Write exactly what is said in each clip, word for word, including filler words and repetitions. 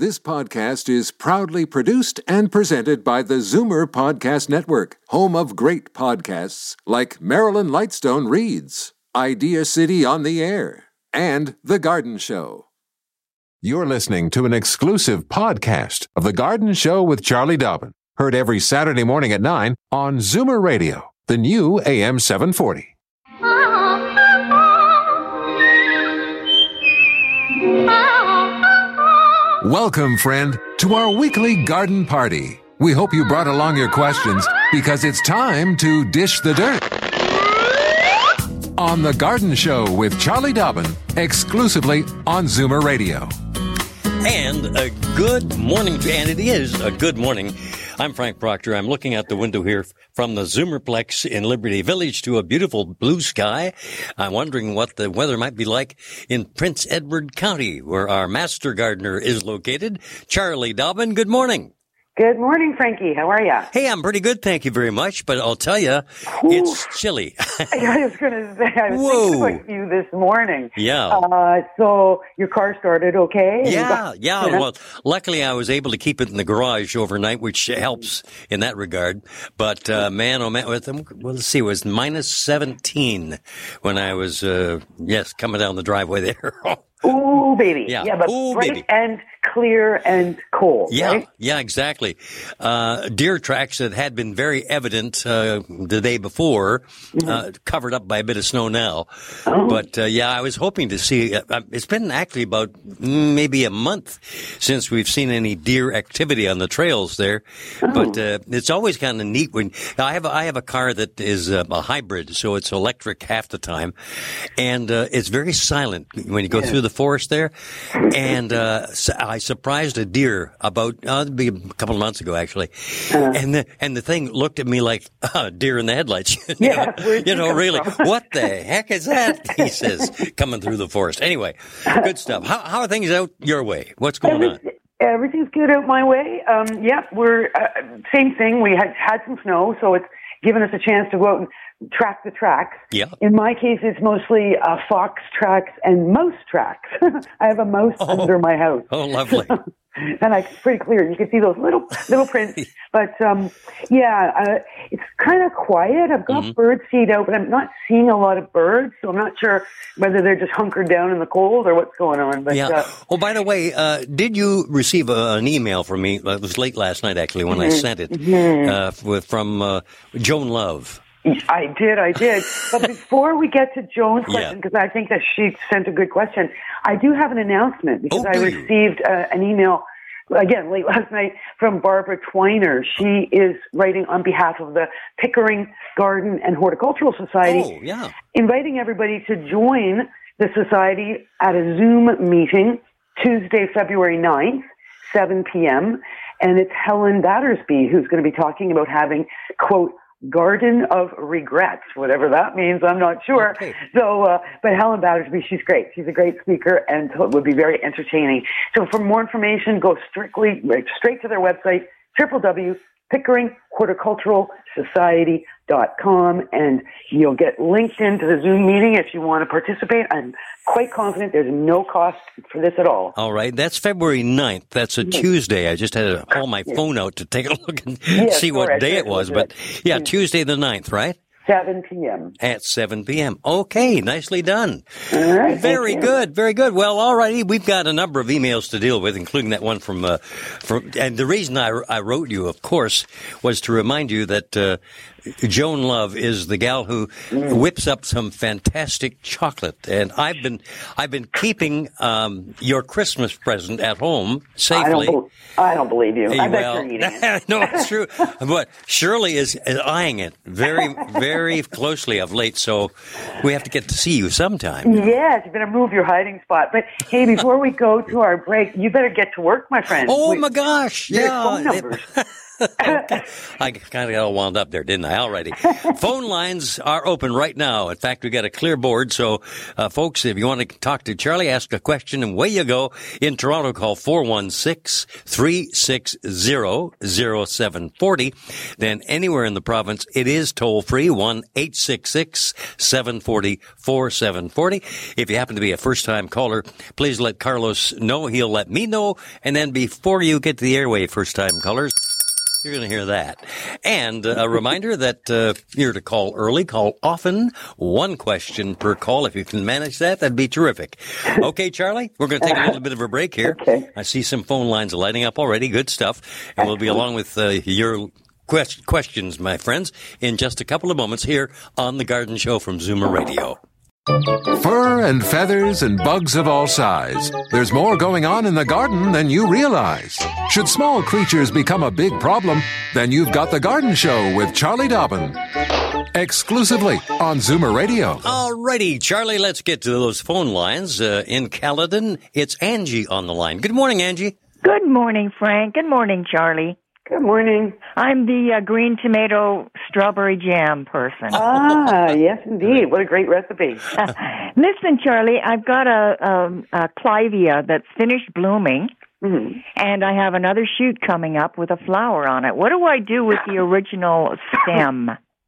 This podcast is proudly produced and presented by the Zoomer Podcast Network, home of great podcasts like Marilyn Lightstone Reads, Idea City on the Air, and The Garden Show. You're listening to an exclusive podcast of The Garden Show with Charlie Dobbin, heard every Saturday morning at nine on Zoomer Radio, the new A M seven forty. Welcome, friend, to our weekly garden party. We hope you brought along your questions because it's time to dish the dirt. On The Garden Show with Charlie Dobbin, exclusively on Zoomer Radio. And a good morning, and it is a good morning. I'm Frank Proctor. I'm looking out the window here from the Zoomerplex in Liberty Village to a beautiful blue sky. I'm wondering what the weather might be like in Prince Edward County, where our master gardener is located. Charlie Dobbin, good morning. Good morning, Frankie. How are you? Hey, I'm pretty good, thank you very much, but I'll tell you, it's chilly. I was going to say, I was Whoa. thinking about you this morning. Yeah. Uh, so your car started okay? Yeah, got, yeah. You know? Well, luckily I was able to keep it in the garage overnight, which helps in that regard. But, uh, man, oh man, well, let's see, it was minus seventeen when I was, uh, yes, coming down the driveway there. Ooh, baby. Yeah, yeah but Ooh, bright baby. and clear and cold, Yeah, right? yeah, exactly. Uh, deer tracks that had been very evident uh, the day before, mm-hmm. uh, covered up by a bit of snow now. Oh. But, uh, yeah, I was hoping to see, uh, it's been actually about mm, maybe a month since we've seen any deer activity on the trails there. Oh. But uh, it's always kind of neat when, I have, I have a car that is uh, a hybrid, so it's electric half the time. And uh, it's very silent when you go yeah. through the forest there. And uh, I surprised a deer about uh, it'd be a couple of months ago, actually, uh, and the and the thing looked at me like uh, deer in the headlights. you yeah, know, you know really, what the heck is that? He says, coming through the forest. Anyway, good stuff. How how are things out your way? What's going on? Everything's good out my way. Um, yeah, we're uh, same thing. We had had some snow, so it's given us a chance to go out and track the tracks. Yeah. In my case, it's mostly uh, fox tracks and mouse tracks. I have a mouse oh. under my house. Oh, lovely. And I, it's pretty clear. You can see those little little prints. But, um, yeah, uh, it's kind of quiet. I've got mm-hmm. bird seed out, but I'm not seeing a lot of birds, so I'm not sure whether they're just hunkered down in the cold or what's going on. But, yeah. Uh, oh, by the way, uh, did you receive a, an email from me? It was late last night, actually, when mm-hmm. I sent it, mm-hmm. uh, with, from uh, Joan Love. I did, I did. But before we get to Joan's question, because yeah. I think that she sent a good question, I do have an announcement because oh, I received uh, an email, again, late last night from Barbara Twiner. She is writing on behalf of the Pickering Garden and Horticultural Society, oh, yeah. inviting everybody to join the society at a Zoom meeting Tuesday, February ninth, seven p.m., and it's Helen Battersby who's going to be talking about having, quote, Garden of Regrets, whatever that means, I'm not sure. Okay. So, uh, but Helen Battersby, she's great. She's a great speaker and it would be very entertaining. So for more information, go strictly, straight to their website, w w w dot pickering horticultural society dot com, and you'll get linked into the Zoom meeting if you want to participate. I'm quite confident there's no cost for this at all. All right. That's February ninth. That's a yes. Tuesday. I just had to haul my yes. phone out to take a look and yes, see what day it was. But yeah, yes. Tuesday the ninth, right? seven p.m. At seven p.m. Okay, nicely done. All right, very good, very good. Well, all righty, we've got a number of emails to deal with, including that one from, uh, from, and the reason I, I wrote you, of course, was to remind you that, uh, Joan Love is the gal who mm. whips up some fantastic chocolate, and I've been I've been keeping um, your Christmas present at home safely. I don't, be- I don't believe you. I well, bet you're eating it. No, it's true. But Shirley is, is eyeing it very, very closely of late, so we have to get to see you sometime. Yes, you better move your hiding spot. But hey, before we go to our break, you better get to work, my friend. Oh we, my gosh! Yeah. Phone numbers. Okay. I kind of got all wound up there, didn't I? Alrighty. Phone lines are open right now. In fact, we got a clear board. So, uh, folks, if you want to talk to Charlie, ask a question, and away you go. In Toronto, call four one six, three six zero, zero seven four zero. Then anywhere in the province, it is toll free, one eight six six, seven four zero, four seven four zero. If you happen to be a first time caller, please let Carlos know. He'll let me know. And then before you get to the airway, first time callers, you're going to hear that. And a reminder that uh, you're to call early, call often, one question per call. If you can manage that, that'd be terrific. Okay, Charlie, we're going to take a little bit of a break here. Okay. I see some phone lines lighting up already. Good stuff. And we'll be along with uh, your quest- questions, my friends, in just a couple of moments here on The Garden Show from Zoomer Radio. Fur and feathers and bugs of all size. There's more going on in the garden than you realize. Should small creatures become a big problem, then you've got The Garden Show with Charlie Dobbin. Exclusively on Zoomer Radio. Alrighty, Charlie, let's get to those phone lines. Uh, in Caledon, it's Angie on the line. Good morning, Angie. Good morning, Frank. Good morning, Charlie. Good morning. I'm the uh, green tomato strawberry jam person. Ah, yes, indeed. What a great recipe. Listen, Charlie, I've got a, a, a clivia that's finished blooming, Mm-hmm. and I have another shoot coming up with a flower on it. What do I do with the original stem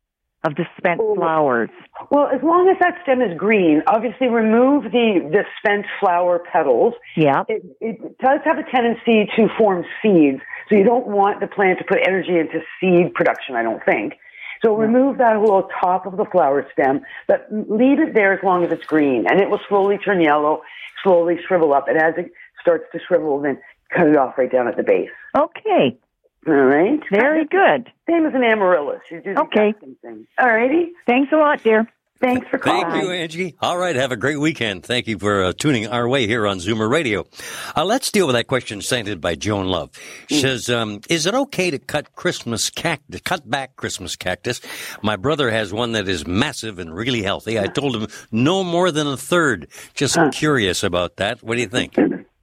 of the spent flowers? Well, as long as that stem is green, obviously remove the, the spent flower petals. Yeah. It, it does have a tendency to form seeds, so you don't want the plant to put energy into seed production, I don't think. So remove that little top of the flower stem, but leave it there as long as it's green, and it will slowly turn yellow, slowly shrivel up, and as it starts to shrivel, then cut it off right down at the base. Okay. All right. Very good. Same as an amaryllis. You do the Okay. exact same thing. All righty. Thanks a lot, dear. Thanks for calling. Thank you, Angie. All right, have a great weekend. Thank you for uh, tuning our way here on Zoomer Radio. Uh, let's deal with that question sent in by Joan Love. She mm. says, um, is it okay to cut Christmas cactus, cut back Christmas cactus? My brother has one that is massive and really healthy. I told him no more than a third. Just huh. curious about that. What do you think?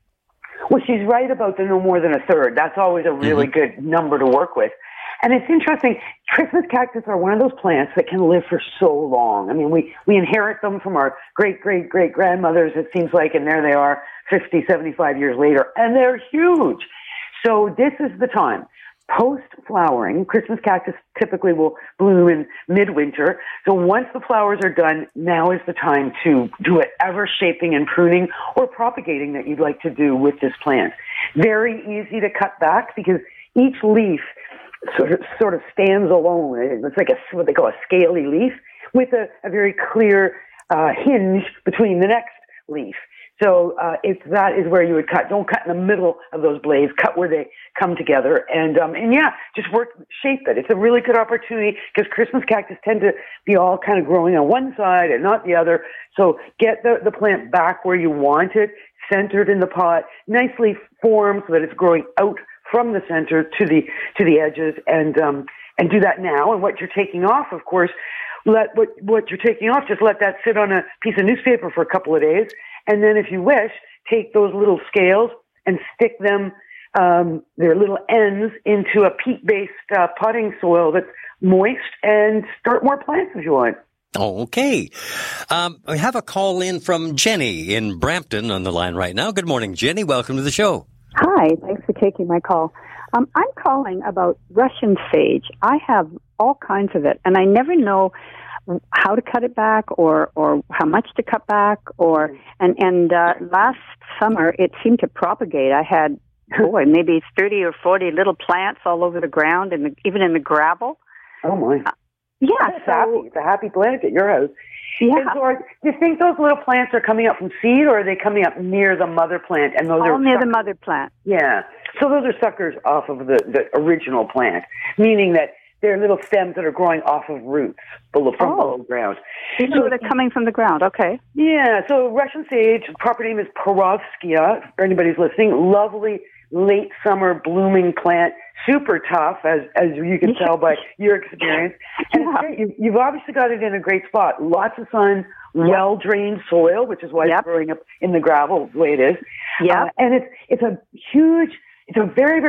Well, she's right about the no more than a third. That's always a really mm-hmm. good number to work with. And it's interesting, Christmas cactus are one of those plants that can live for so long. I mean, we, we inherit them from our great-great-great-grandmothers, it seems like, and there they are fifty, seventy-five years later, and they're huge. So this is the time. Post-flowering, Christmas cactus typically will bloom in midwinter. So once the flowers are done, now is the time to do whatever shaping and pruning or propagating that you'd like to do with this plant. Very easy to cut back because each leaf sort of, sort of stands alone. It's like a, what they call a scaly leaf with a, a very clear uh, hinge between the next leaf. So uh, if that is where you would cut, don't cut in the middle of those blades. Cut where they come together, and um, and yeah, just work shape it. It's a really good opportunity because Christmas cactus tend to be all kind of growing on one side and not the other. So get the the plant back where you want it, centered in the pot, nicely formed so that it's growing out from the center to the to the edges, and um, and do that now. And what you're taking off, of course, let what what you're taking off, just let that sit on a piece of newspaper for a couple of days. And then if you wish, take those little scales and stick them, um, their little ends, into a peat-based uh, potting soil that's moist and start more plants if you want. Okay. Um, we have a call in from Jenny in Brampton on the line right now. Good morning, Jenny. Welcome to the show. Hi. Thanks for taking my call. Um, I'm calling about Russian sage. I have all kinds of it, and I never know how to cut it back or, or how much to cut back or and and uh, last summer it seemed to propagate. I had boy maybe thirty or forty little plants all over the ground and even in the gravel. Oh my! Uh, yeah, it's so, happy. It's a happy plant at your house. Yeah. So are, do you think those little plants are coming up from seed, or are they coming up near the mother plant? And those all are near suckers? The mother plant. Yeah. So those are suckers off of the, the original plant, meaning that they're little stems that are growing off of roots below, from oh. below the ground. So they're coming from the ground, okay. Yeah, so Russian sage, proper name is Perovskia, for anybody's listening. Lovely late summer blooming plant, super tough, as as you can tell by your experience. And yeah. it's great. You, you've obviously got it in a great spot. Lots of sun, well-drained soil, which is why yep. it's growing up in the gravel the way it is. Yeah, uh, and it's it's a huge, it's a very, very good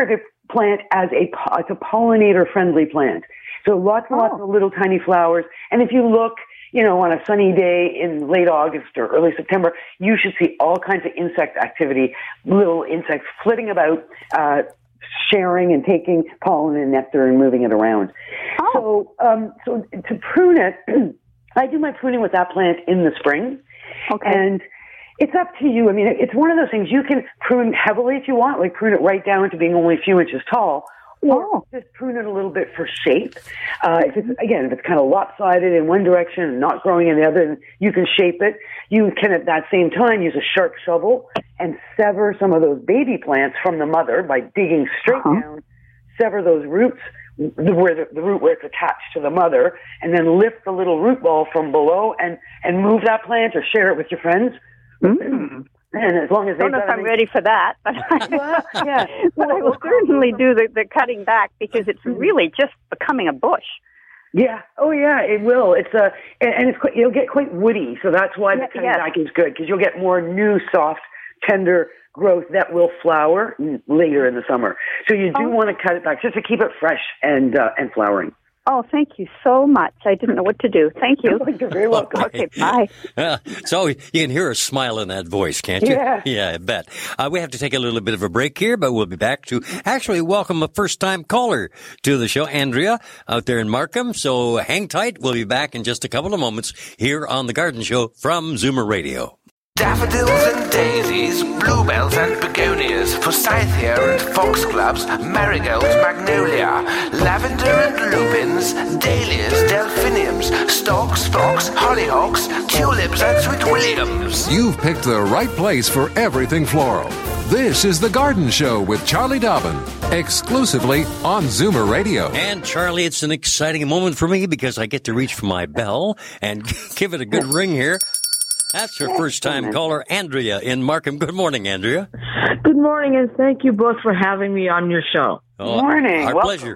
plant as a, it's a pollinator-friendly plant. So lots and lots Oh. of little tiny flowers. And if you look, you know, on a sunny day in late August or early September, you should see all kinds of insect activity, little insects flitting about, uh, sharing and taking pollen and nectar and moving it around. Oh. So, um, so to prune it, I do my pruning with that plant in the spring. Okay. And it's up to you. I mean, it's one of those things you can prune heavily if you want, like prune it right down to being only a few inches tall, or Oh. just prune it a little bit for shape. Uh, if it's, again, if it's kind of lopsided in one direction and not growing in the other, then you can shape it. You can, at that same time, use a sharp shovel and sever some of those baby plants from the mother by digging straight Uh-huh. down, sever those roots, the, where the, the root where it's attached to the mother, and then lift the little root ball from below and, and move that plant or share it with your friends. Mm. And as long as I they've don't know if got I'm any- ready for that, but Well, yeah. but I will certainly do the, the cutting back because it's really just becoming a bush. Yeah. Oh, yeah. It will. It's a, and, and it's quite, it'll get quite woody, so that's why the Yeah, cutting yes. back is good because you'll get more new, soft, tender growth that will flower later in the summer. So you do Oh. want to cut it back just to keep it fresh and uh, and flowering. Oh, thank you so much. I didn't know what to do. Thank you. You're very welcome. Okay, bye. Uh, so you can hear a smile in that voice, can't you? Yeah. Yeah, I bet. Uh, we have to take a little bit of a break here, but we'll be back to actually welcome a first-time caller to the show, Andrea, out there in Markham. So hang tight. We'll be back in just a couple of moments here on The Garden Show from Zoomer Radio. Daffodils and daisies, bluebells and begonias, forsythia and foxgloves, marigolds, magnolia, lavender and lupins, dahlias, delphiniums, stalks, phlox, hollyhocks, tulips and sweet williams. You've picked the right place for everything floral. This is The Garden Show with Charlie Dobbin, exclusively on Zoomer Radio. And Charlie, it's an exciting moment for me because I get to reach for my bell and give it a good ring here. That's her first-time caller, Andrea in Markham. Good morning, Andrea. Good morning, and thank you both for having me on your show. Oh, Morning. Our Welcome. pleasure.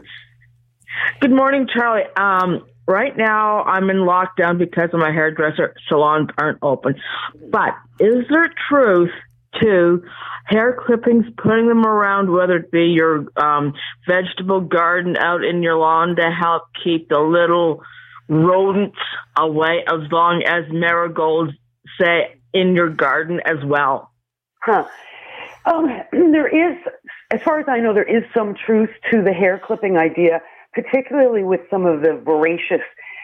Good morning, Charlie. Um, right now, I'm in lockdown because of my hairdresser. Salons aren't open. But is there truth to hair clippings, putting them around, whether it be your um, vegetable garden out in your lawn to help keep the little rodents away, as long as marigolds, say, in your garden as well? Huh. Um, there is, as far as I know, there is some truth to the hair clipping idea, particularly with some of the voracious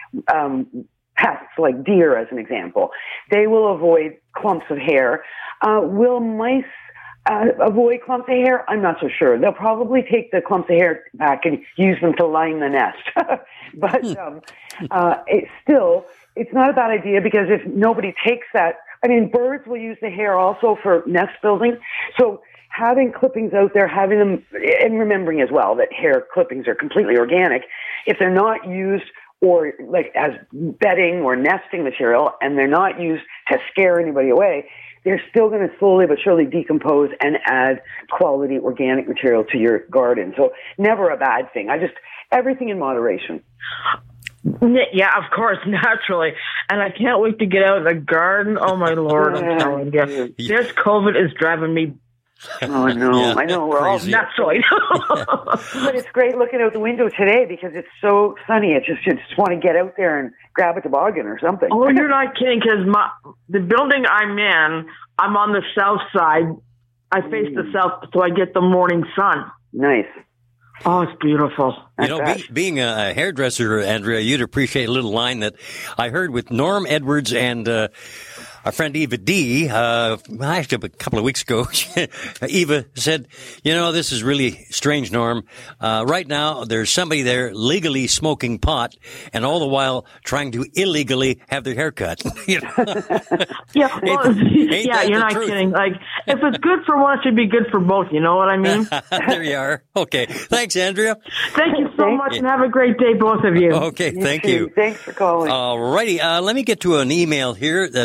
um, pests, like deer, as an example. They will avoid clumps of hair. Uh, will mice uh, avoid clumps of hair? I'm not so sure. They'll probably take the clumps of hair back and use them to line the nest. But um, uh, it's still, it's not a bad idea because if nobody takes that, I mean, birds will use the hair also for nest building. So having clippings out there, having them, and remembering as well that hair clippings are completely organic, if they're not used or like as bedding or nesting material and they're not used to scare anybody away, they're still going to slowly but surely decompose and add quality organic material to your garden. So never a bad thing. I just, everything in moderation. Yeah, of course, naturally. And I can't wait to get out in the garden. Oh, my Lord, I'm telling you. This COVID is driving me Oh, I know. Yeah, I know. We're all crazy. naturally. But it's great looking out the window today because it's so sunny. It just, you just want to get out there and grab a toboggan or something. Oh, you're not kidding, because my the building I'm in, I'm on the south side. I face the south, so I get the morning sun. Nice. Oh, it's beautiful. You know, be, being a hairdresser, Andrea, you'd appreciate a little line that I heard with Norm Edwards and uh, our friend Eva D. Uh, actually, a couple of weeks ago, Eva said, you know, this is really strange, Norm. Uh, right now, there's somebody there legally smoking pot and all the while trying to illegally have their hair cut. You know? Yeah, well, Ain't- ain't yeah, that you're the not truth? kidding. Like, if it's good for one, it should be good for both. You know what I mean? There you are. Okay. Thanks, Andrea. Thank you so much, and have a great day, both of you. Okay, thank too. you. Thanks for calling. All righty. Uh, let me get to an email here that we've been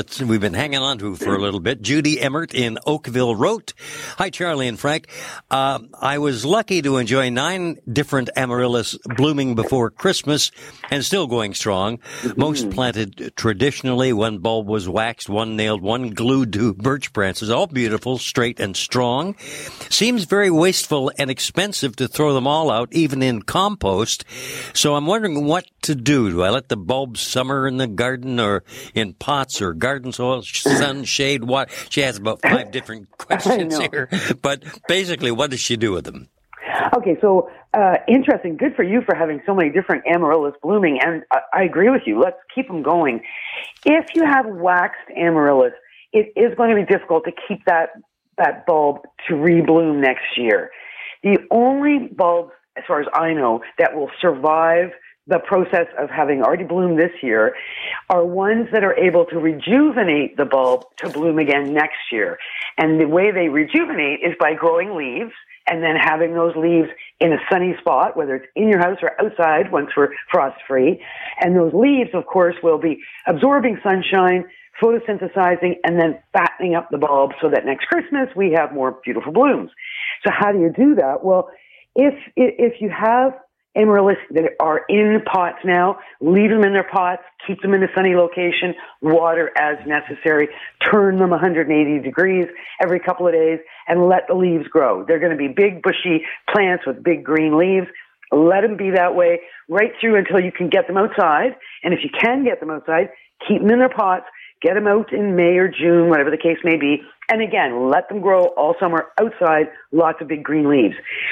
been hanging on to for a little bit. Judy Emmert in Oakville wrote, "Hi, Charlie and Frank. Uh, I was lucky to enjoy nine different amaryllis blooming before Christmas and still going strong. Most planted traditionally. One bulb was waxed, one nailed, one glued to birch branches. All beautiful, straight, and strong. Seems very wasteful and expensive to throw them all out, even in compost. So I'm wondering what to do. Do I let the bulbs summer in the garden or in pots or garden soil, sun, shade, water?" She has about five different questions here. But basically, what does she do with them? Okay, so uh, interesting. Good for you for having so many different amaryllis blooming, and I, I agree with you. Let's keep them going. If you have waxed amaryllis, it is going to be difficult to keep that that bulb to rebloom next year. The only bulbs, as far as I know, that will survive the process of having already bloomed this year are ones that are able to rejuvenate the bulb to bloom again next year. And the way they rejuvenate is by growing leaves and then having those leaves in a sunny spot, whether it's in your house or outside once we're frost-free. And those leaves, of course, will be absorbing sunshine, photosynthesizing, and then fattening up the bulb so that next Christmas we have more beautiful blooms. So how do you do that? Well, if if you have amaryllis that are in pots now, leave them in their pots, keep them in a sunny location, water as necessary, turn them one hundred eighty degrees every couple of days, and let the leaves grow. They're going to be big, bushy plants with big green leaves. Let them be that way right through until you can get them outside. And if you can get them outside, keep them in their pots, get them out in May or June, whatever the case may be. And again, let them grow all summer outside, lots of big green leaves.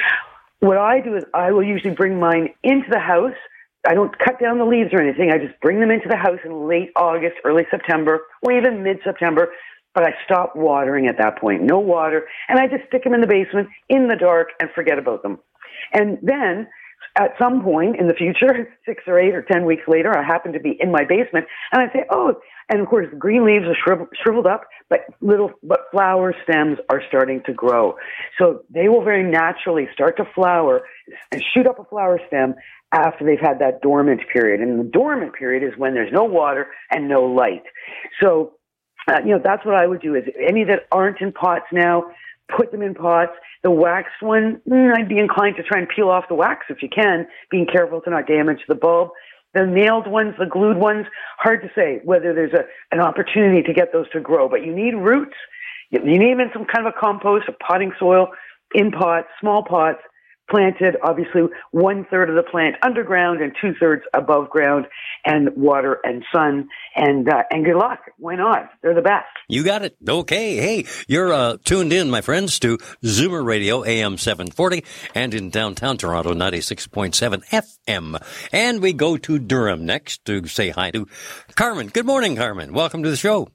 What I do is I will usually bring mine into the house. I don't cut down the leaves or anything. I just bring them into the house in late August, early September, or even mid-September. But I stop watering at that point. No water. And I just stick them in the basement in the dark and forget about them. And then at some point in the future, six or eight or ten weeks later, I happen to be in my basement and I say, oh, and of course, the green leaves are shriveled, shriveled up, but little, but flower stems are starting to grow. So they will very naturally start to flower and shoot up a flower stem after they've had that dormant period. And the dormant period is when there's no water and no light. So, uh, you know, that's what I would do is any that aren't in pots now, put them in pots. The waxed one, mm, I'd be inclined to try and peel off the wax if you can, being careful to not damage the bulb. The nailed ones, the glued ones, hard to say whether there's a, an opportunity to get those to grow. But you need roots. You need them in some kind of a compost, a potting soil, in pots, small pots, planted, obviously one-third of the plant underground and two-thirds above ground, and water and sun, and uh, and good luck. Why not? They're the best. You got it. Okay. Hey, you're uh, tuned in, my friends, to Zoomer Radio, A M seven forty, and in downtown Toronto, ninety-six point seven F M. And we go to Durham next to say hi to Carmen. Good morning, Carmen. Welcome to the show.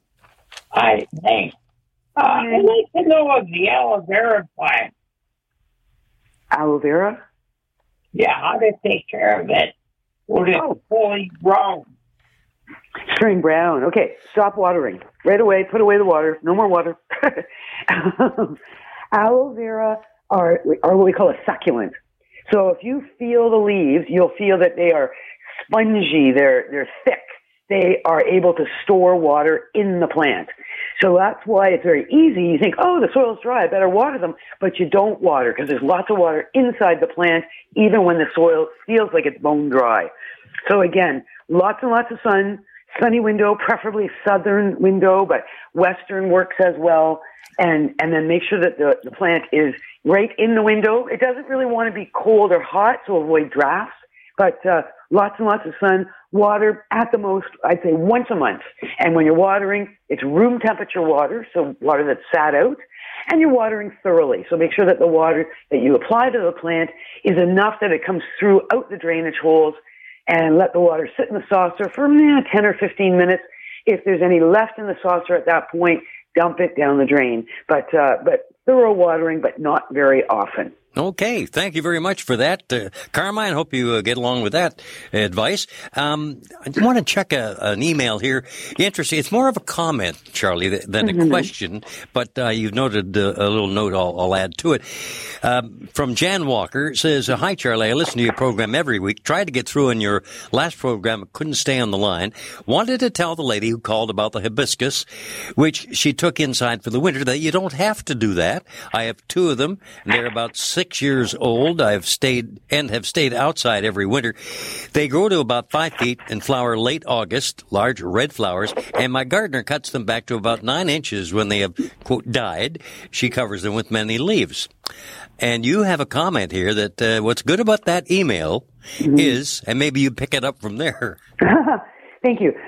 Hi, thanks. Uh, I'd like to know of the aloe vera plant. Aloe vera? Yeah, how to take care of it when it's oh. fully grown. Turning brown. Okay, stop watering. Right away, put away the water. No more water. um, aloe vera are, are what we call a succulent. So if you feel the leaves, you'll feel that they are spongy, they're, they're thick. They are able to store water in the plant. So that's why it's very easy. You think, oh, the soil's dry, I better water them. But you don't water because there's lots of water inside the plant, even when the soil feels like it's bone dry. So again, lots and lots of sun, sunny window, preferably southern window, but western works as well. And, and then make sure that the, the plant is right in the window. It doesn't really want to be cold or hot, so avoid drafts. But uh, lots and lots of sun, water at the most, I'd say once a month. And when you're watering, it's room temperature water, so water that's sat out, and you're watering thoroughly. So make sure that the water that you apply to the plant is enough that it comes throughout the drainage holes, and let the water sit in the saucer for eh, ten or fifteen minutes. If there's any left in the saucer at that point, dump it down the drain. But uh, but thorough watering, but not very often. Okay, thank you very much for that. Uh, Carmine, hope you uh, get along with that advice. Um, I want to check a, an email here. Interesting. It's more of a comment, Charlie, than a mm-hmm. question, but uh, you've noted uh, a little note I'll, I'll add to it. Um, from Jan Walker, says, hi, Charlie. I listen to your program every week. Tried to get through in your last program, couldn't stay on the line. Wanted to tell the lady who called about the hibiscus, which she took inside for the winter, that you don't have to do that. I have two of them, and they're about six Six years old. I've stayed and have stayed outside every winter. They grow to about five feet and flower late August, large red flowers, and my gardener cuts them back to about nine inches when they have, quote, died. She covers them with many leaves. And you have a comment here that uh, what's good about that email mm-hmm. is, and maybe you pick it up from there. Thank you.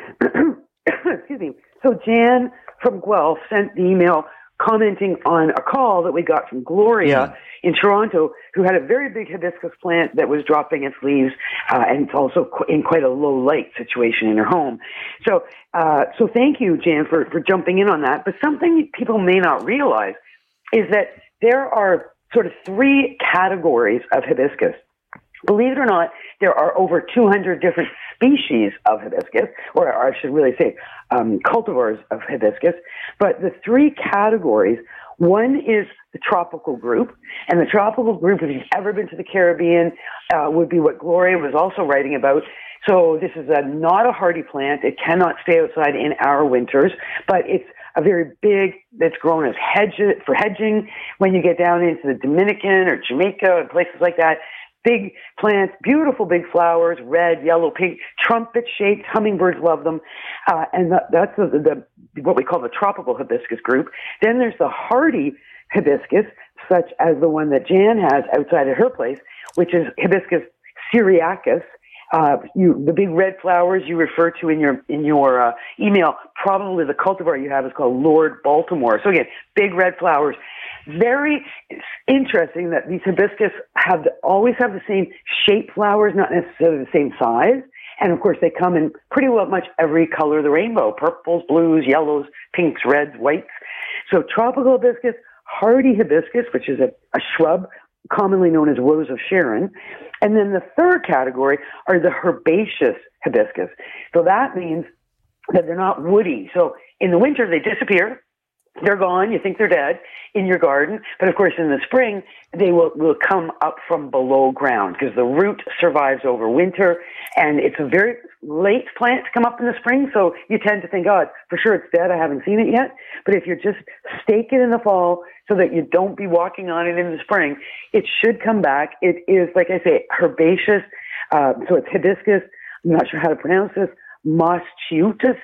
Excuse me. So Jan from Guelph sent the email commenting on a call that we got from Gloria mm. in Toronto, who had a very big hibiscus plant that was dropping its leaves, uh, and it's also qu- in quite a low light situation in her home. So, uh, so thank you, Jan, for, for jumping in on that. But something people may not realize is that there are sort of three categories of hibiscus. Believe it or not, there are over two hundred different species of hibiscus, or I should really say um, cultivars of hibiscus. But the three categories, one is the tropical group, and the tropical group, if you've ever been to the Caribbean, uh, would be what Gloria was also writing about. So this is a, not a hardy plant. It cannot stay outside in our winters, but it's a very big, that's grown as hedge for hedging when you get down into the Dominican or Jamaica and places like that. Big plants, beautiful big flowers, red, yellow, pink, trumpet-shaped. Hummingbirds love them. Uh, and the, that's the, the what we call the tropical hibiscus group. Then there's the hardy hibiscus, such as the one that Jan has outside of her place, which is Hibiscus syriacus. Uh, you, the big red flowers you refer to in your in your uh, email, probably the cultivar you have is called Lord Baltimore. So again, big red flowers. Very interesting that these hibiscus have the, always have the same shape flowers, not necessarily the same size. And of course, they come in pretty well much every color of the rainbow: purples, blues, yellows, pinks, reds, whites. So tropical hibiscus, hardy hibiscus, which is a, a shrub commonly known as Rose of Sharon. And then the third category are the herbaceous hibiscus. So that means that they're not woody. So in the winter, they disappear. They're gone. You think they're dead in your garden. But of course, in the spring, they will, will come up from below ground because the root survives over winter. And it's a very late plant to come up in the spring. So you tend to think, oh, for sure it's dead. I haven't seen it yet. But if you just stake it in the fall so that you don't be walking on it in the spring, it should come back. It is, like I say, herbaceous. Uh, so it's hibiscus. I'm not sure how to pronounce this. Moschiutis,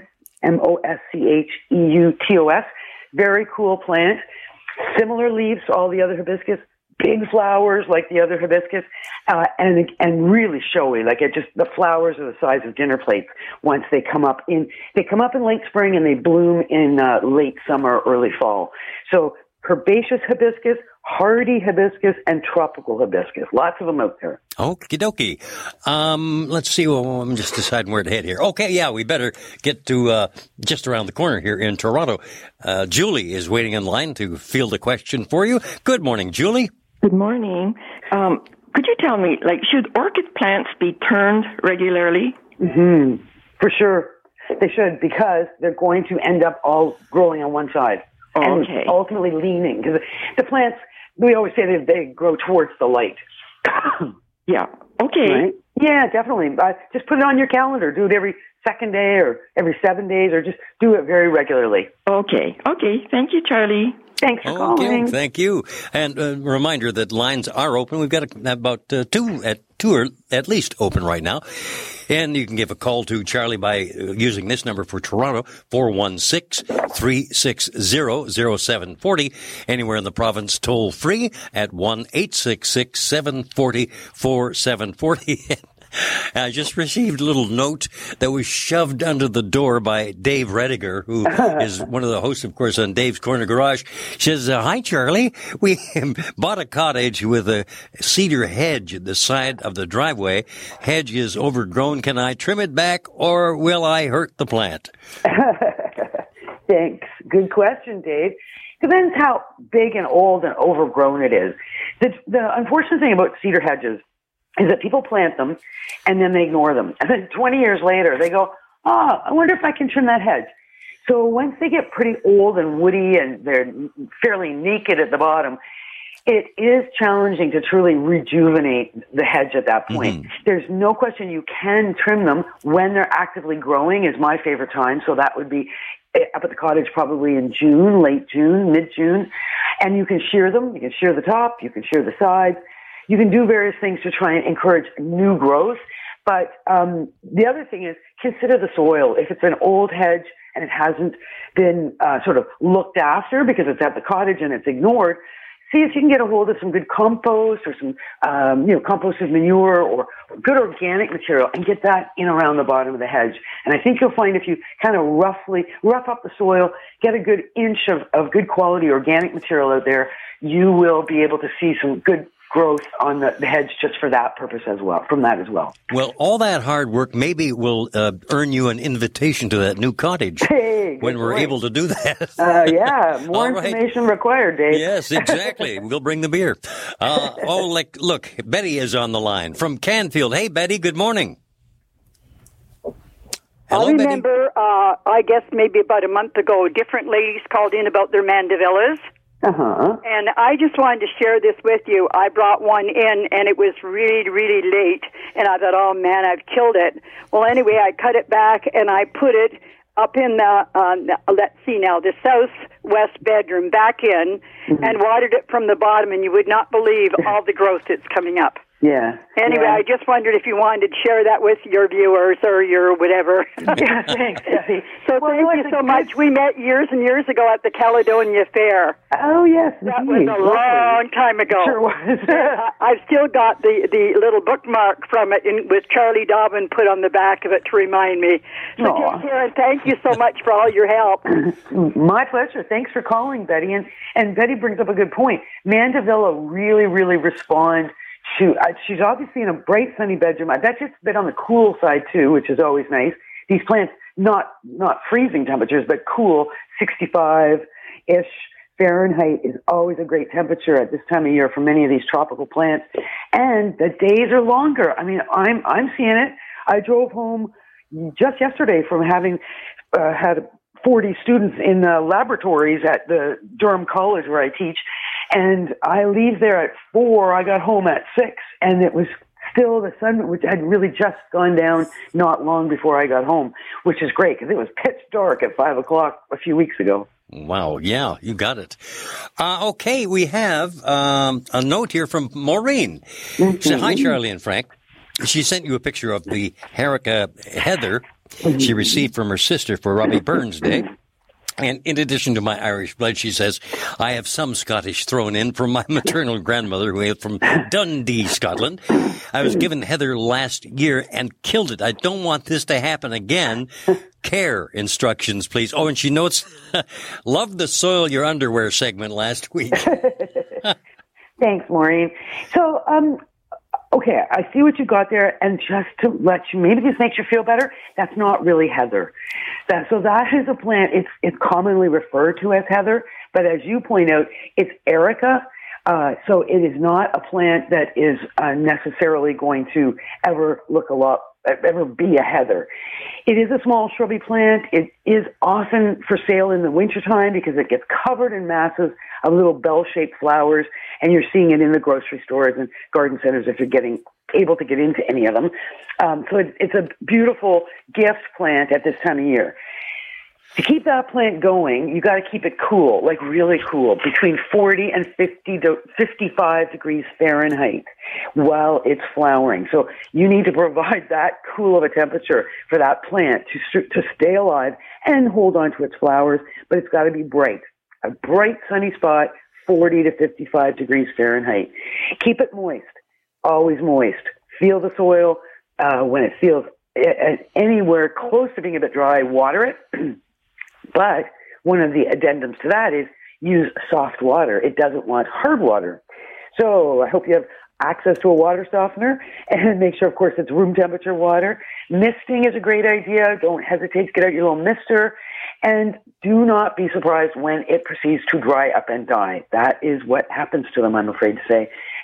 M O S C H E U T O S. Very cool plant. Similar leaves to all the other hibiscus. Big flowers like the other hibiscus, uh, and and really showy. Like it just the flowers are the size of dinner plates. Once they come up in, they come up in late spring and they bloom in uh, late summer, early fall. So herbaceous hibiscus, hardy hibiscus, and tropical hibiscus. Lots of them out there. Okie dokie. Um, let's see. Well, I'm just deciding where to head here. Okay, yeah, we better get to uh, just around the corner here in Toronto. Uh, Julie is waiting in line to field a question for you. Good morning, Julie. Good morning. Um, could you tell me, like, should orchid plants be turned regularly? Mm-hmm. For sure. They should, because they're going to end up all growing on one side. And okay. ultimately leaning. Because the plants, we always say that they grow towards the light. Yeah. Okay. Right? Yeah, definitely. Uh, just put it on your calendar. Do it every second day or every seven days or just do it very regularly. Okay. Okay. Thank you, Charlie. Thanks for okay, calling. Thank you. And a reminder that lines are open. We've got about uh, two at two or at least open right now. And you can give a call to Charlie by using this number for Toronto, four one six, three six zero, zero seven four zero. Anywhere in the province, toll free at one eight six six, seven four zero, four seven four zero. I just received a little note that was shoved under the door by Dave Rediger, who is one of the hosts, of course, on Dave's Corner Garage. She says, uh, hi, Charlie. We bought a cottage with a cedar hedge at the side of the driveway. Hedge is overgrown. Can I trim it back or will I hurt the plant? Thanks. Good question, Dave. Depends how big and old and overgrown it is. The, the unfortunate thing about cedar hedges is that people plant them and then they ignore them. And then twenty years later, they go, oh, I wonder if I can trim that hedge. So once they get pretty old and woody and they're fairly naked at the bottom, it is challenging to truly rejuvenate the hedge at that point. Mm-hmm. There's no question you can trim them when they're actively growing is my favorite time. So that would be up at the cottage probably in June, late June, mid-June. And you can shear them. You can shear the top. You can shear the sides. You can do various things to try and encourage new growth. But um, the other thing is consider the soil. If it's an old hedge and it hasn't been uh, sort of looked after because it's at the cottage and it's ignored, see if you can get a hold of some good compost or some, um, you know, composted manure or good organic material and get that in around the bottom of the hedge. And I think you'll find if you kind of roughly rough up the soil, get a good inch of, of good quality organic material out there, you will be able to see some good growth on the, the hedge just for that purpose as well, from that as well. Well, all that hard work maybe will uh, earn you an invitation to that new cottage hey, when we're point. able to do that. uh, yeah, more right. information required, Dave. Yes, exactly. We'll bring the beer. Uh, oh, like, look, Betty is on the line from Canfield. Hey, Betty, good morning. Hello, I remember, uh, I guess maybe about a month ago, different ladies called in about their mandevillas. Uh-huh. And I just wanted to share this with you. I brought one in, and it was really, really late, and I thought, oh, man, I've killed it. Well, anyway, I cut it back, and I put it up in the, uh, let's see now, the southwest bedroom back in, mm-hmm. and watered it from the bottom, and you would not believe all the growth that's coming up. Yeah. Anyway, yeah. I just wondered if you wanted to share that with your viewers or your whatever. Yeah, thanks, Debbie. So well, thank you so much. We met years and years ago at the Caledonia Fair. Oh, yes. That indeed. was a long time ago. Sure was. I've still got the, the little bookmark from it in, with Charlie Dobbin put on the back of it to remind me. So Aww. take care and thank you so much for all your help. My pleasure. Thanks for calling, Betty. And, and Betty brings up a good point. Mandevilla really, really respond to, uh, she's obviously in a bright, sunny bedroom. I bet it's a bit on the cool side, too, which is always nice. These plants, not not freezing temperatures, but cool, sixty-five-ish Fahrenheit is always a great temperature at this time of year for many of these tropical plants. And the days are longer. I mean, I'm I'm seeing it. I drove home just yesterday from having uh, had forty students in the laboratories at the Durham College where I teach. And I leave there at four. I got home at six, and it was still the sun, which had really just gone down not long before I got home, which is great because it was pitch dark at five o'clock a few weeks ago. Wow. Yeah, you got it. Uh, okay, we have um, a note here from Maureen. Mm-hmm. She said, hi, Charlie and Frank. She sent you a picture of the Erica heather mm-hmm. she received from her sister for Robbie Burns Day. And in addition to my Irish blood, she says, I have some Scottish thrown in from my maternal grandmother who hailed from Dundee, Scotland. I was given heather last year and killed it. I don't want this to happen again. Care instructions, please. Oh, and she notes, love the soil your underwear segment last week. Thanks, Maureen. So, um, okay, I see what you got there, and just to let you, maybe this makes you feel better, that's not really heather. That, so that is a plant, it's, it's commonly referred to as heather, but as you point out, it's Erica, uh, so it is not a plant that is uh, necessarily going to ever look a lot, ever be a heather. It is a small shrubby plant. It is often for sale in the wintertime because it gets covered in masses of little bell-shaped flowers, and you're seeing it in the grocery stores and garden centers if you're getting able to get into any of them. Um, so it, it's a beautiful gift plant at this time of year. To keep that plant going, you got to keep it cool, like really cool, between forty and fifty to fifty-five degrees Fahrenheit while it's flowering. So you need to provide that cool of a temperature for that plant to to stay alive and hold on to its flowers, but it's got to be bright. A bright, sunny spot, forty to fifty-five degrees Fahrenheit. Keep it moist, always moist. Feel the soil. Uh, when it feels anywhere close to being a bit dry, water it. But one of the addendums to that is use soft water. It doesn't want hard water. So I hope you have access to a water softener and make sure, of course, it's room temperature water. Misting is a great idea. Don't hesitate to get out your little mister. And do not be surprised when it proceeds to dry up and die. That is what happens to them, I'm afraid to say.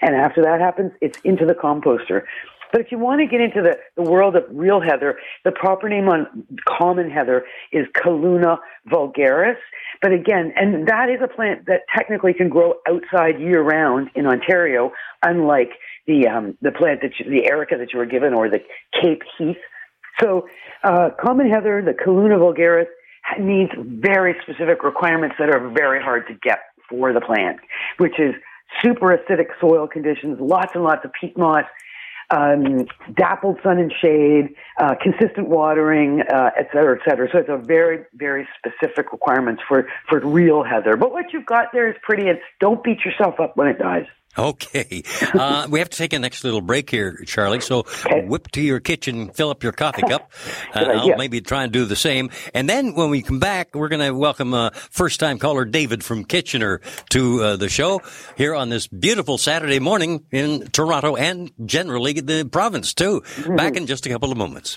And after that happens, it's into the composter. But if you want to get into the, the world of real heather, the proper name on common heather is Calluna vulgaris. But again, and that is a plant that technically can grow outside year-round in Ontario, unlike the um, the plant that you, the Erica that you were given, or the Cape Heath. So uh, common heather, the Calluna vulgaris, needs very specific requirements that are very hard to get for the plant, which is super acidic soil conditions, lots and lots of peat moss, um, dappled sun and shade, uh, consistent watering, uh, et cetera, et cetera. So it's a very, very specific requirements for, for real heather. But what you've got there is pretty, and don't beat yourself up when it dies. Okay. Uh, we have to take a next little break here, Charlie. So okay. Whip to your kitchen, fill up your coffee cup. Uh, I'll maybe try and do the same. And then when we come back, we're going to welcome uh, first-time caller David from Kitchener to uh, the show here on this beautiful Saturday morning in Toronto and generally the province, too. Mm-hmm. Back in just a couple of moments.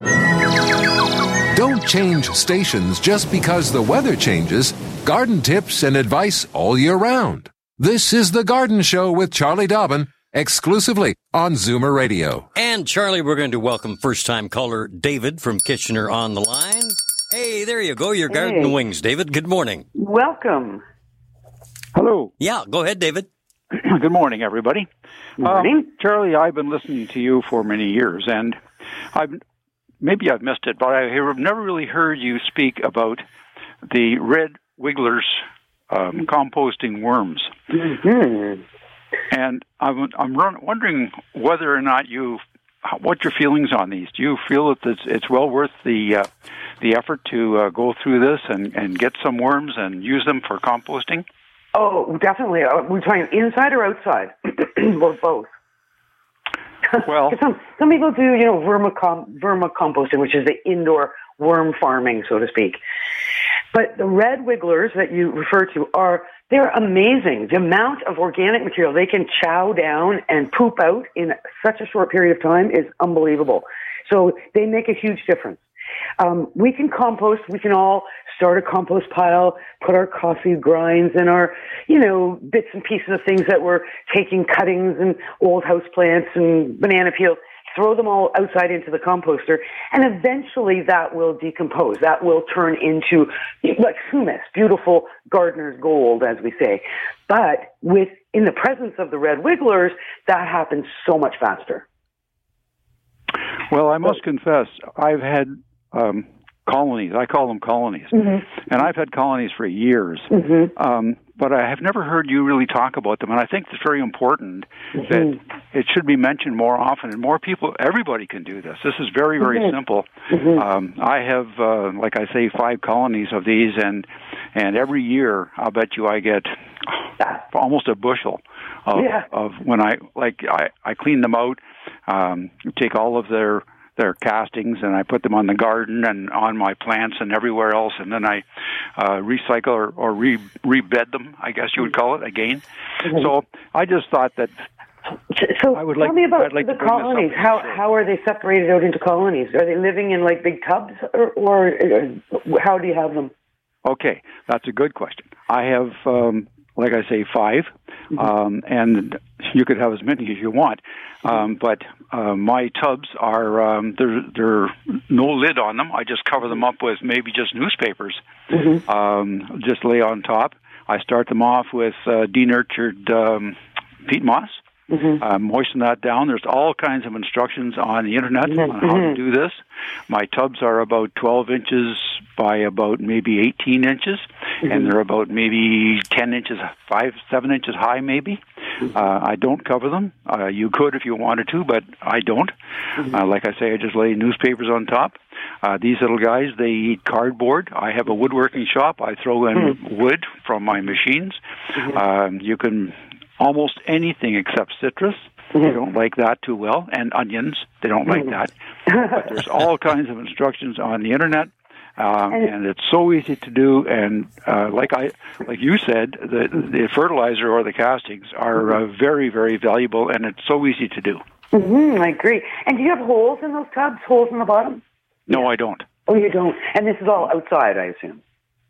Don't change stations just because the weather changes. Garden tips and advice all year round. This is The Garden Show with Charlie Dobbin, exclusively on Zoomer Radio. And, Charlie, we're going to welcome first-time caller David from Kitchener on the line. Hey, there you go, your hey. garden wings, David. Good morning. Welcome. Hello. Yeah, go ahead, David. Good morning, everybody. Good morning. Um, Charlie, I've been listening to you for many years, and I've maybe I've missed it, but I have never really heard you speak about the red wigglers Um, composting worms. Mm-hmm. And I'm, I'm run, wondering whether or not you, what your feelings on these. Do you feel that it's, it's well worth the uh, the effort to uh, go through this and, and get some worms and use them for composting? Oh, definitely. Are we talking inside or outside? Or both? Well, some, some people do, you know, vermicom- vermicomposting, which is the indoor worm farming, so to speak. But the red wigglers that you refer to are, they're amazing. The amount of organic material they can chow down and poop out in such a short period of time is unbelievable. So they make a huge difference. Um, we can compost. We can all start a compost pile, put our coffee grinds and our, you know, bits and pieces of things that we're taking, cuttings and old house plants and banana peels, throw them all outside into the composter, and eventually that will decompose. That will turn into like humus, beautiful gardener's gold, as we say. But with in the presence of the red wigglers, that happens so much faster. Well, I must confess, I've had um, colonies. I call them colonies. Mm-hmm. And I've had colonies for years. Mm-hmm. Um, but I have never heard you really talk about them. And I think it's very important mm-hmm. that it should be mentioned more often. And more people, everybody can do this. This is very, very mm-hmm. simple. Mm-hmm. Um, I have, uh, like I say, five colonies of these. And, and every year, I'll bet you I get almost a bushel of, yeah. of when I, like, I, I clean them out, um, take all of their their castings, and I put them on the garden and on my plants and everywhere else, and then I uh, recycle or, or re rebed them, I guess you would call it, again. Mm-hmm. So I just thought that so I would tell like, me about I'd like the to colonies. How how are they separated out into colonies? Are they living in like big tubs, or, or how do you have them? Okay, that's a good question. I have, um, like I say, five, mm-hmm. um, and you could have as many as you want. Um, but uh, my tubs are, um, there there no lid on them. I just cover them up with maybe just newspapers, mm-hmm. um, just lay on top. I start them off with uh, denurtured um, peat moss. Mm-hmm. Uh, moisten that down. There's all kinds of instructions on the internet mm-hmm. on how to do this. My tubs are about twelve inches by about maybe eighteen inches, mm-hmm. and they're about maybe ten inches, five, seven inches high, maybe. Mm-hmm. Uh, I don't cover them. Uh, you could if you wanted to, but I don't. Mm-hmm. Uh, like I say, I just lay newspapers on top. Uh, these little guys, they eat cardboard. I have a woodworking shop. I throw in mm-hmm. wood from my machines. Mm-hmm. Um, you can almost anything except citrus. Mm-hmm. They don't like that too well. And onions, they don't like mm-hmm. that. But there's all kinds of instructions on the internet, um, and, and it's so easy to do. And uh, like I, like you said, the, the fertilizer or the castings are uh, very, very valuable, and it's so easy to do. Mm-hmm, I agree. And do you have holes in those tubs, holes in the bottom? No, I don't. Oh, you don't? And this is all outside, I assume?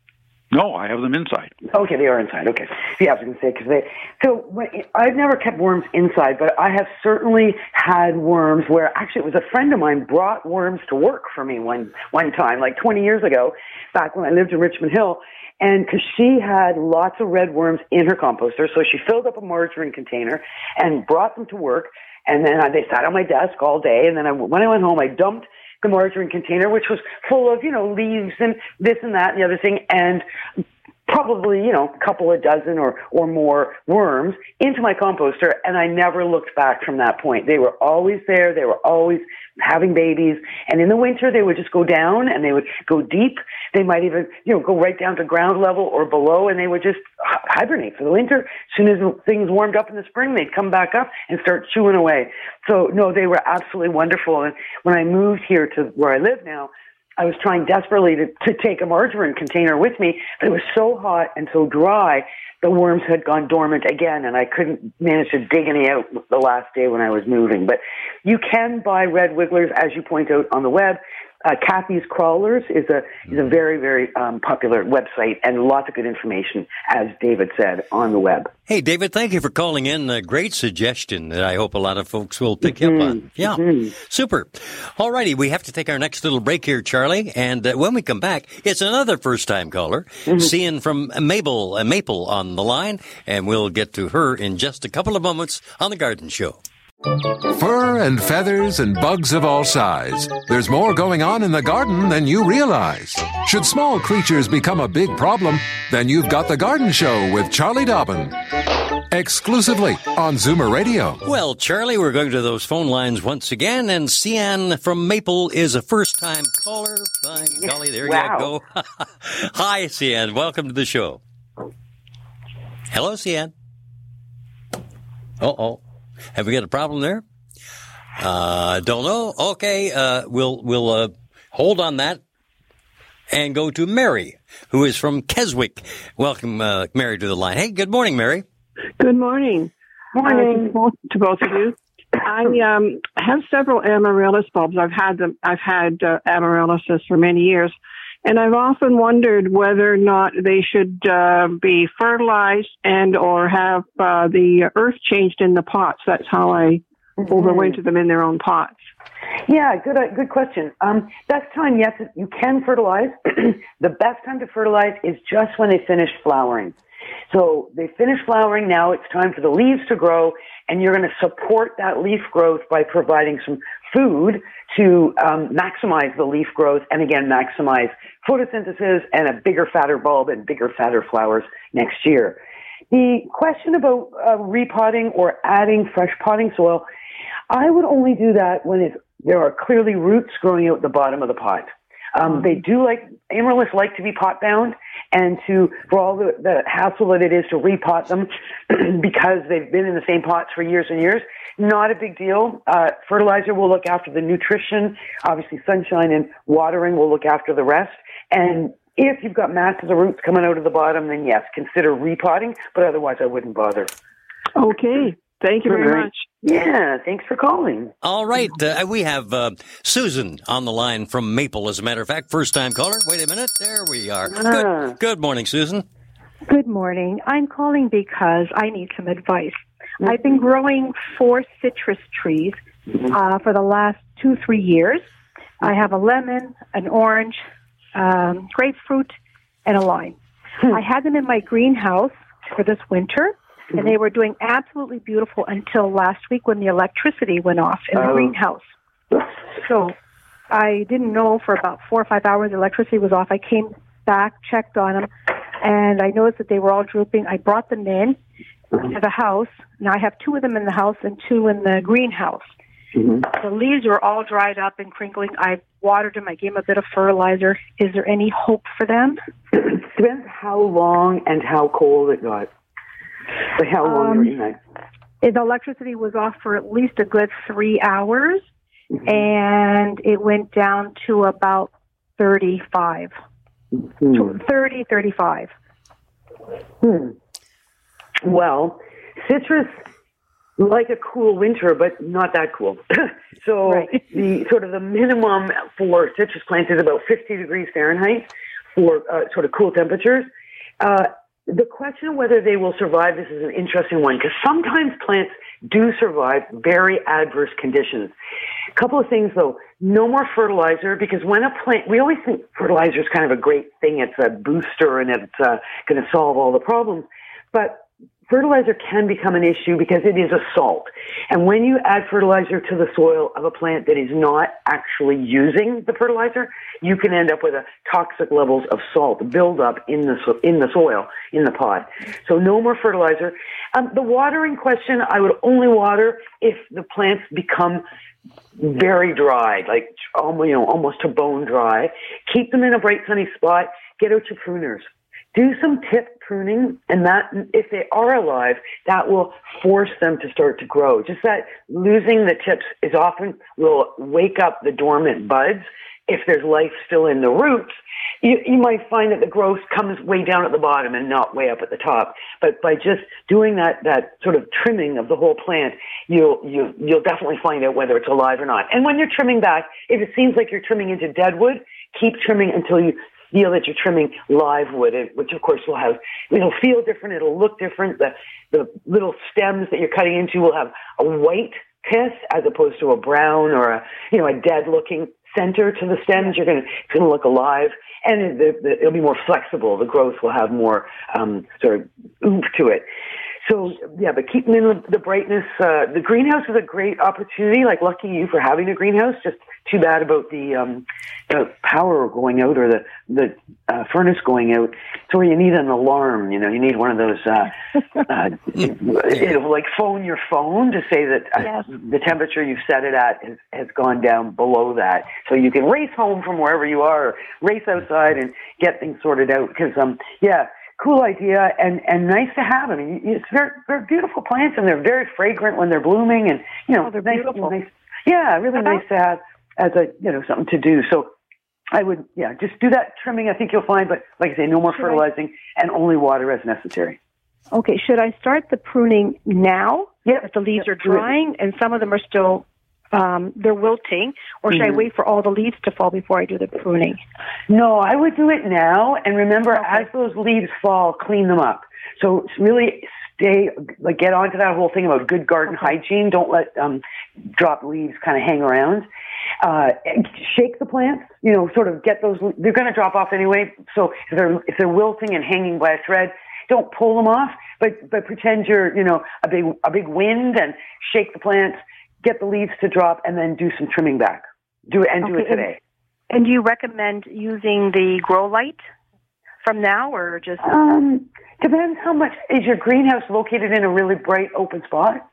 No, I have them inside. Okay, they are inside. Okay. Yeah, I was going to say, because they, so when, I've never kept worms inside, but I have certainly had worms where, actually it was a friend of mine brought worms to work for me one, one time, like twenty years ago, back when I lived in Richmond Hill. And because she had lots of red worms in her composter, so she filled up a margarine container and brought them to work. And then I, they sat on my desk all day. And then I, when I went home, I dumped the margarine container, which was full of, you know, leaves and this and that and the other thing, and probably, you know, a couple of dozen or, or more worms into my composter, and I never looked back from that point. They were always there. They were always having babies. And in the winter, they would just go down and they would go deep. They might even, you know, go right down to ground level or below, and they would just hibernate for the winter. As soon as things warmed up in the spring, they'd come back up and start chewing away. So, no, they were absolutely wonderful. And when I moved here to where I live now, I was trying desperately to, to take a margarine container with me, but it was so hot and so dry, the worms had gone dormant again, and I couldn't manage to dig any out the last day when I was moving. But you can buy red wigglers, as you point out, on the web. Uh, Kathy's Crawlers is a is a very, very um, popular website, and lots of good information, as David said, on the web. Hey, David, thank you for calling in. A great suggestion that I hope a lot of folks will pick mm-hmm. up on. Yeah, mm-hmm. Super. All righty, we have to take our next little break here, Charlie, and uh, when we come back, it's another first-time caller, mm-hmm. Cian from Maple, uh, Maple on the line, and we'll get to her in just a couple of moments on The Garden Show. Fur and feathers and bugs of all size. There's more going on in the garden than you realize. Should small creatures become a big problem, then you've got The Garden Show with Charlie Dobbin. Exclusively on Zoomer Radio. Well, Charlie, we're going to those phone lines once again, and Cian from Maple is a first-time caller. By golly, there wow. you go. Hi, Cian. Welcome to the show. Hello, Cian. Uh-oh. Have we got a problem there? Uh, don't know. Okay, uh, we'll we'll uh, hold on that and go to Mary, who is from Keswick. Welcome, uh, Mary, to the line. Hey, good morning, Mary. Good morning. Morning uh, to, both, to both of you. I um, have several amaryllis bulbs. I've had them. I've had uh, amaryllises for many years, and I've often wondered whether or not they should uh, be fertilized and or have uh, the earth changed in the pots. That's how I mm-hmm. overwinter them in their own pots. Yeah, good uh, good question. Um, best time, yes, you can fertilize. The best time to fertilize is just when they finish flowering. So they finish flowering, now it's time for the leaves to grow, and you're going to support that leaf growth by providing some food to um, maximize the leaf growth and, again, maximize photosynthesis and a bigger, fatter bulb and bigger, fatter flowers next year. The question about uh, repotting or adding fresh potting soil, I would only do that when it's, there are clearly roots growing out the bottom of the pot. Um, they do like, amaryllis like to be pot bound, and to, for all the, the hassle that it is to repot them because they've been in the same pots for years and years, not a big deal. Uh, fertilizer will look after the nutrition. Obviously sunshine and watering will look after the rest. And if you've got masses of roots coming out of the bottom, then yes, consider repotting, but otherwise I wouldn't bother. Okay. Thank you very right. much. Yeah, thanks for calling. All right. Uh, we have uh, Susan on the line from Maple, as a matter of fact. First-time caller. Wait a minute. There we are. Ah. Good, good morning, Susan. Good morning. I'm calling because I need some advice. Mm-hmm. I've been growing four citrus trees uh, for the last two, three years. I have a lemon, an orange, um, grapefruit, and a lime. Hmm. I had them in my greenhouse for this winter. And they were doing absolutely beautiful until last week when the electricity went off in the oh. greenhouse. So I didn't know for about four or five hours the electricity was off. I came back, checked on them, and I noticed that they were all drooping. I brought them in to the house. Now I have two of them in the house and two in the greenhouse. Mm-hmm. The leaves were all dried up and crinkling. I watered them. I gave them a bit of fertilizer. Is there any hope for them? Depends how long and how cold it got. But how long um, were you The electricity was off for at least a good three hours, mm-hmm. and it went down to about thirty-five. Mm-hmm. thirty, thirty-five. Hmm. Well, citrus like a cool winter, but not that cool. So right. the sort of the minimum for citrus plants is about fifty degrees Fahrenheit for uh, sort of cool temperatures. Uh, the question of whether they will survive, this is an interesting one, because sometimes plants do survive very adverse conditions. A couple of things, though. No more fertilizer, because when a plant, we always think fertilizer is kind of a great thing. It's a booster and it's uh, going to solve all the problems. But fertilizer can become an issue because it is a salt. And when you add fertilizer to the soil of a plant that is not actually using the fertilizer, you can end up with a toxic levels of salt buildup in the so- in the soil, in the pot. So no more fertilizer. Um, the watering question, I would only water if the plants become very dry, like almost, you know, almost to bone dry. Keep them in a bright sunny spot. Get out your pruners. Do some tip pruning, and that, if they are alive, that will force them to start to grow. Just that losing the tips is often will wake up the dormant buds. If there's life still in the roots, you, you might find that the growth comes way down at the bottom and not way up at the top. But by just doing that, that sort of trimming of the whole plant, you'll, you, you'll definitely find out whether it's alive or not. And when you're trimming back, if it seems like you're trimming into dead wood, keep trimming until you feel that you're trimming live wood, which of course will have, it'll feel different, it'll look different. The, the little stems that you're cutting into will have a white pith as opposed to a brown or a, you know, a dead looking center to the stems. You're going to, it's going to look alive, and it, it, it'll be more flexible. The growth will have more um, sort of oomph to it. So, yeah, but keep them in the brightness. Uh, the greenhouse is a great opportunity. Like, lucky you for having a greenhouse. Just too bad about the, um, the power going out or the, the uh, furnace going out. So you need an alarm. You know, you need one of those, uh, uh, it'll like phone your phone to say that uh, yes. the temperature you've set it at has, has gone down below that. So you can race home from wherever you are, or race outside and get things sorted out. Because, um, yeah. Cool idea, and, and nice to have. I mean, it's very, very beautiful plants, and they're very fragrant when they're blooming, and you know, oh, they're nice, beautiful. Nice, yeah, really nice to have as a you know something to do. So I would, yeah, just do that trimming. I think you'll find, but like I say, no more should fertilizing I? and only water as necessary. Okay, should I start the pruning now? Yeah, if the leaves are drying, and some of them are still. Um, they're wilting, or should mm-hmm. I wait for all the leaves to fall before I do the pruning? No, I would do it now, and remember, okay. as those leaves fall, clean them up. So really stay, like, get onto that whole thing about good garden okay. hygiene. Don't let um, drop leaves kind of hang around. Uh, shake the plants, you know, sort of get those, they're going to drop off anyway, so if they're, if they're wilting and hanging by a thread, don't pull them off, but, but pretend you're, you know, a big, a big wind and shake the plants. Get the leaves to drop, and then do some trimming back. Do it and do okay. it today. And, and do you recommend using the grow light from now, or just? Um, depends how much. Is your greenhouse located in a really bright open spot?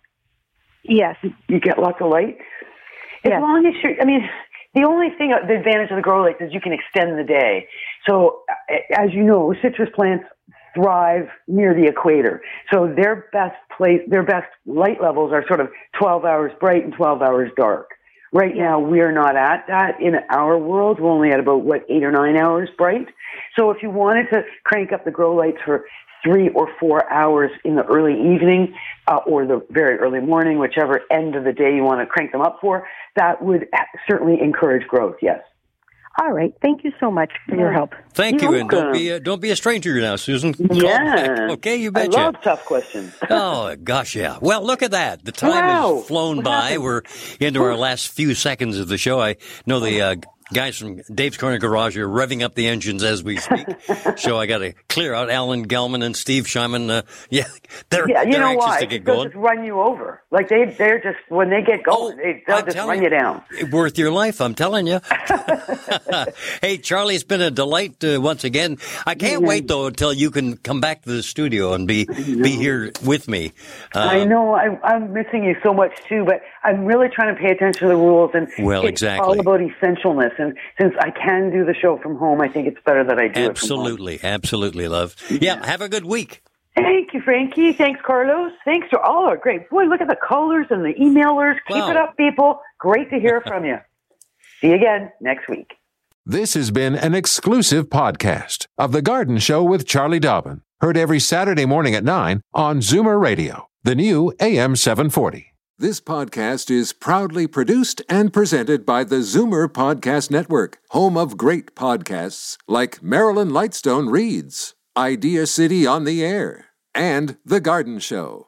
Yes. You get lots of light. As yes. long as you're, I mean, the only thing, the advantage of the grow lights is you can extend the day. So, as you know, citrus plants thrive near the equator. So their best place, their best light levels are sort of twelve hours bright and twelve hours dark. Right yeah. now, we're not at that in our world. We're only at about, what, eight or nine hours bright. So if you wanted to crank up the grow lights for three or four hours in the early evening uh, or the very early morning, whichever end of the day you want to crank them up for, that would certainly encourage growth, yes. All right. Thank you so much for your help. Thank You're you, and don't be a, don't be a stranger now, Susan. Call yeah. back. Okay, you betcha. I love tough questions. Oh, gosh, yeah. Well, look at that. The time wow. has flown what by. happened? We're into our last few seconds of the show. I know the uh, guys from Dave's Corner Garage are revving up the engines as we speak. So I got to clear out Alan Gelman and Steve Scheinman. Uh, yeah, they're, yeah, you they're know anxious why? to get They'll going. just run you over. Like, they, they're just, when they get going, oh, they, they'll I'm just telling run you down. Worth your life, I'm telling you. Hey, Charlie, it's been a delight uh, once again. I can't yeah. wait, though, until you can come back to the studio and be be here with me. Uh, I know. I, I'm missing you so much, too, but I'm really trying to pay attention to the rules. And well, it's exactly. all about essentialness. And since I can do the show from home, I think it's better that I do absolutely, it from home. Absolutely, love. Yeah, have a good week. Thank you, Frankie. Thanks, Carlos. Thanks to all our great. Boy, look at the callers and the emailers. Keep wow. it up, people. Great to hear from you. See you again next week. This has been an exclusive podcast of The Garden Show with Charlie Dobbin. Heard every Saturday morning at nine on Zoomer Radio, the new A M seven forty. This podcast is proudly produced and presented by the Zoomer Podcast Network, home of great podcasts like Marilyn Lightstone Reads, Idea City on the Air, and The Garden Show.